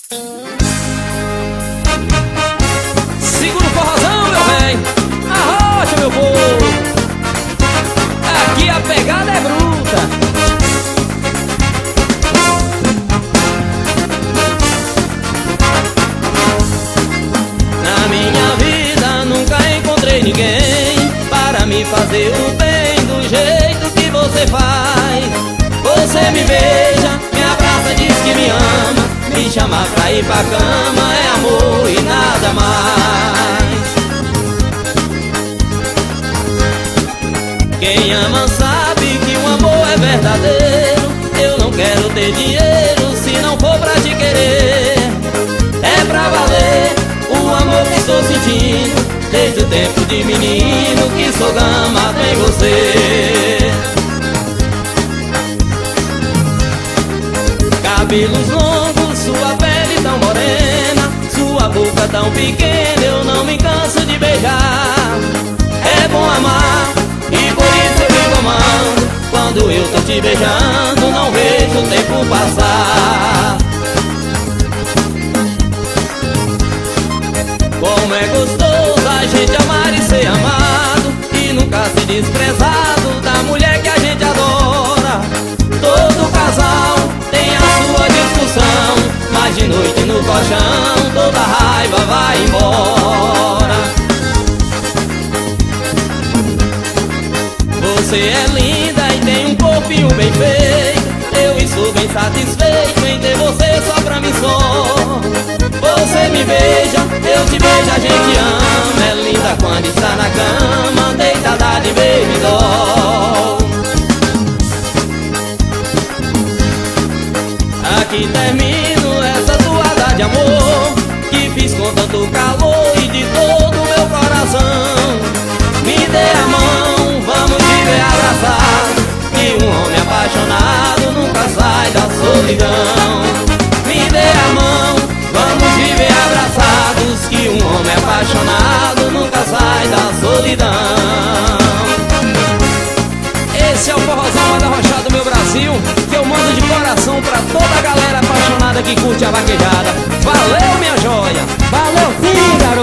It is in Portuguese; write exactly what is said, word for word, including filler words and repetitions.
Segura o forrozão, meu bem. Arrocha, meu povo. Aqui a pegada é bruta. Na minha vida nunca encontrei ninguém para me fazer o bem do jeito que você faz. Você me beija, me abraça, diz que me ama, me chama pra ir pra cama, é amor e nada mais. Quem ama sabe que o amor é verdadeiro. Eu não quero ter dinheiro se não for pra te querer. É pra valer o amor que estou sentindo desde o tempo de menino que sou gamado em você. Cabelos longos, sua pele tão morena, sua boca tão pequena, eu não me canso de beijar. É bom amar e por isso eu fico amando. Quando eu tô te beijando, não vejo o tempo passar. Como é gostoso a gente amar e ser amado, e nunca ser desprezado da mulher que a gente adora. Todo casal tem a sua discussão, mas de noite no colchão toda raiva vai embora. Você é linda e tem um corpinho bem feito. Eu estou bem satisfeito em ter você só pra mim só. Você me beija, eu te beijo, a gente ama. É linda quando está na cama, deitada de baby doll. Aqui termino essa toada de amor que fiz com tanto calor e de todo o meu coração. Me dê a mão, vamos viver abraçados, que um homem apaixonado nunca sai da solidão. Me dê a mão, vamos viver abraçados, que um homem apaixonado nunca sai da solidão. Esse é o forrozão mais arrochado do meu Brasil, que eu mando de coração pra toda a galera apaixonada que curte a vaquejada. Valeu, minha joia! Valeu, filha!